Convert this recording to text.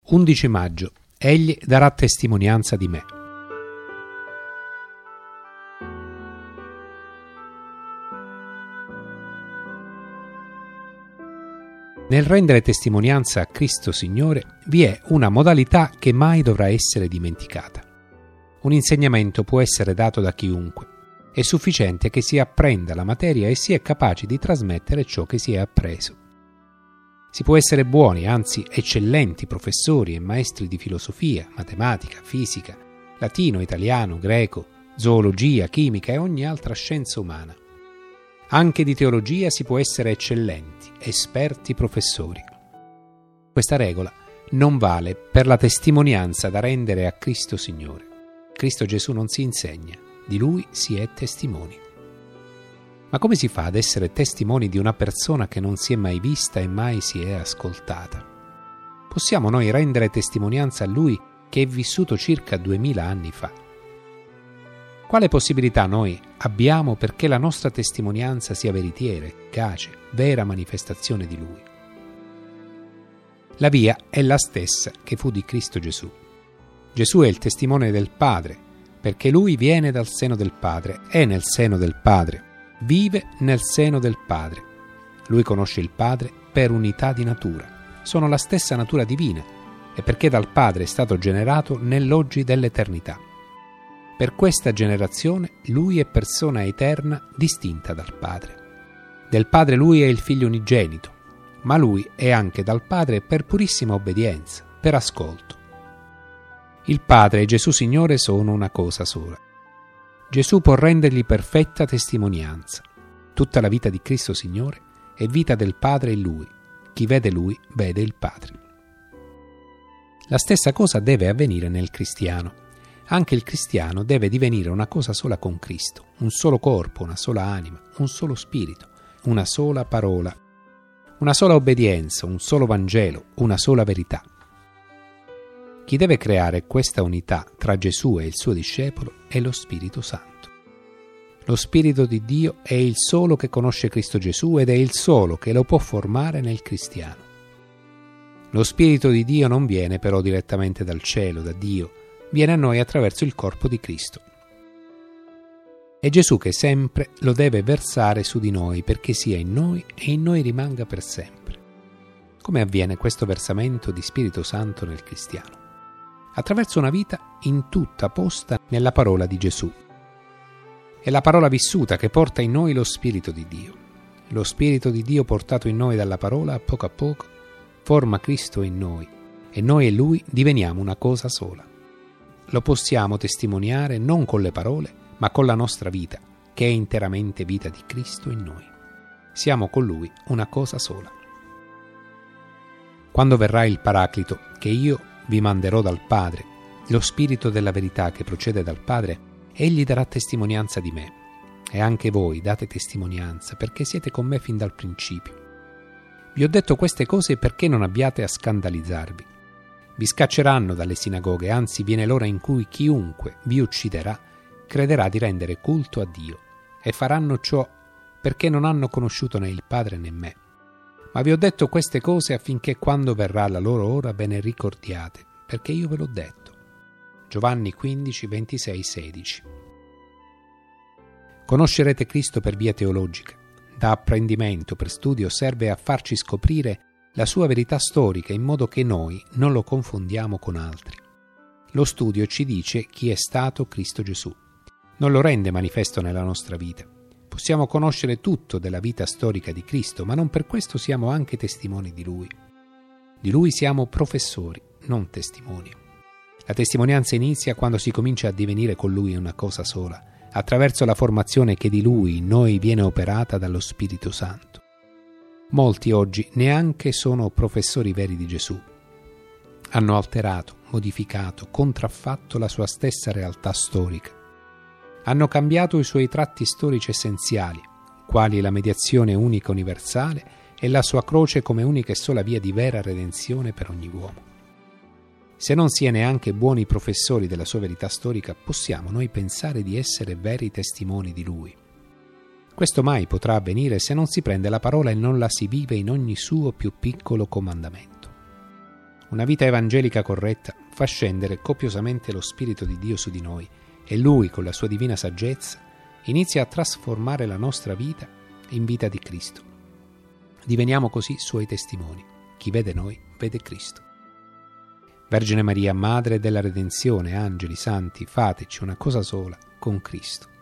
11 maggio. Egli darà testimonianza di me. Nel rendere testimonianza a Cristo Signore vi è una modalità che mai dovrà essere dimenticata. Un insegnamento può essere dato da chiunque. È sufficiente che si apprenda la materia e si è capaci di trasmettere ciò che si è appreso. Si può essere buoni, anzi eccellenti professori e maestri di filosofia, matematica, fisica, latino, italiano, greco, zoologia, chimica e ogni altra scienza umana. Anche di teologia si può essere eccellenti, esperti professori. Questa regola non vale per la testimonianza da rendere a Cristo Signore. Cristo Gesù non si insegna, di Lui si è testimoni. Ma come si fa ad essere testimoni di una persona che non si è mai vista e mai si è ascoltata? Possiamo noi rendere testimonianza a Lui che è vissuto circa 2000 anni fa? Quale possibilità noi abbiamo perché la nostra testimonianza sia veritiera, efficace, vera manifestazione di Lui? La via è la stessa che fu di Cristo Gesù. Gesù è il testimone del Padre, perché Lui viene dal seno del Padre, è nel seno del Padre, vive nel seno del Padre. Lui conosce il Padre per unità di natura. Sono la stessa natura divina e perché dal Padre è stato generato nell'oggi dell'eternità. Per questa generazione Lui è persona eterna distinta dal Padre. Del Padre Lui è il Figlio unigenito, ma Lui è anche dal Padre per purissima obbedienza, per ascolto. Il Padre e Gesù Signore sono una cosa sola. Gesù può rendergli perfetta testimonianza. Tutta la vita di Cristo Signore è vita del Padre in Lui. Chi vede Lui vede il Padre. La stessa cosa deve avvenire nel cristiano. Anche il cristiano deve divenire una cosa sola con Cristo, un solo corpo, una sola anima, un solo spirito, una sola parola, una sola obbedienza, un solo Vangelo, una sola verità. Chi deve creare questa unità tra Gesù e il suo discepolo è lo Spirito Santo. Lo Spirito di Dio è il solo che conosce Cristo Gesù ed è il solo che lo può formare nel cristiano. Lo Spirito di Dio non viene però direttamente dal cielo, da Dio, viene a noi attraverso il corpo di Cristo. È Gesù che sempre lo deve versare su di noi perché sia in noi e in noi rimanga per sempre. Come avviene questo versamento di Spirito Santo nel cristiano? Attraverso una vita in tutta posta nella parola di Gesù. È la parola vissuta che porta in noi lo Spirito di Dio. Lo Spirito di Dio portato in noi dalla parola, a poco forma Cristo in noi e noi e Lui diveniamo una cosa sola. Lo possiamo testimoniare non con le parole, ma con la nostra vita, che è interamente vita di Cristo in noi. Siamo con Lui una cosa sola. Quando verrà il Paraclito, che io vi manderò dal Padre, lo Spirito della verità che procede dal Padre, Egli darà testimonianza di me. E anche voi date testimonianza, perché siete con me fin dal principio. Vi ho detto queste cose perché non abbiate a scandalizzarvi. Vi scacceranno dalle sinagoghe, anzi viene l'ora in cui chiunque vi ucciderà crederà di rendere culto a Dio, e faranno ciò perché non hanno conosciuto né il Padre né me. Ma vi ho detto queste cose affinché quando verrà la loro ora ve ne ricordiate, perché io ve l'ho detto. Giovanni 15, 26, 16. Conoscerete Cristo per via teologica. Da apprendimento, per studio, serve a farci scoprire la sua verità storica in modo che noi non lo confondiamo con altri. Lo studio ci dice chi è stato Cristo Gesù. Non lo rende manifesto nella nostra vita. Possiamo conoscere tutto della vita storica di Cristo, ma non per questo siamo anche testimoni di Lui. Di Lui siamo professori, non testimoni. La testimonianza inizia quando si comincia a divenire con Lui una cosa sola, attraverso la formazione che di Lui in noi viene operata dallo Spirito Santo. Molti oggi neanche sono professori veri di Gesù. Hanno alterato, modificato, contraffatto la sua stessa realtà storica. Hanno cambiato i suoi tratti storici essenziali, quali la mediazione unica universale e la sua croce come unica e sola via di vera redenzione per ogni uomo. Se non si è neanche buoni professori della sua verità storica, possiamo noi pensare di essere veri testimoni di Lui. Questo mai potrà avvenire se non si prende la parola e non la si vive in ogni suo più piccolo comandamento. Una vita evangelica corretta fa scendere copiosamente lo Spirito di Dio su di noi e Lui, con la sua divina saggezza, inizia a trasformare la nostra vita in vita di Cristo. Diveniamo così Suoi testimoni. Chi vede noi, vede Cristo. Vergine Maria, Madre della Redenzione, angeli, santi, fateci una cosa sola con Cristo.